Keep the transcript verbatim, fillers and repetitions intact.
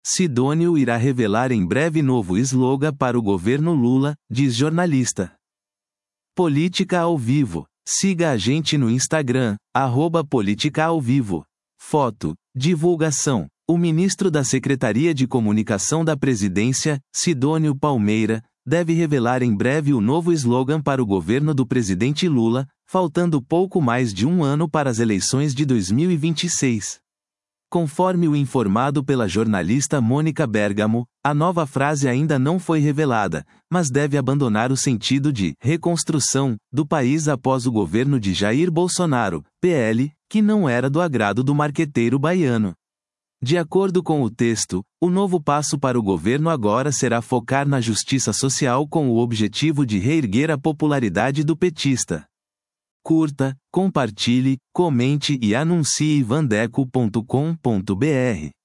Sidônio irá revelar em breve novo slogan para o governo Lula, diz jornalista. Política ao vivo. Siga a gente no Instagram, arroba Política ao Vivo. Foto. Divulgação. O ministro da Secretaria de Comunicação da Presidência, Sidônio Palmeira, deve revelar em breve o novo slogan para o governo do presidente Lula, faltando pouco mais de um ano para as eleições de dois mil e vinte e seis. Conforme o informado pela jornalista Mônica Bergamo, a nova frase ainda não foi revelada, mas deve abandonar o sentido de reconstrução do país após o governo de Jair Bolsonaro, P L, que não era do agrado do marqueteiro baiano. De acordo com o texto, o novo passo para o governo agora será focar na justiça social com o objetivo de reerguer a popularidade do petista. Curta, compartilhe, comente e anuncie vandeco ponto com ponto br.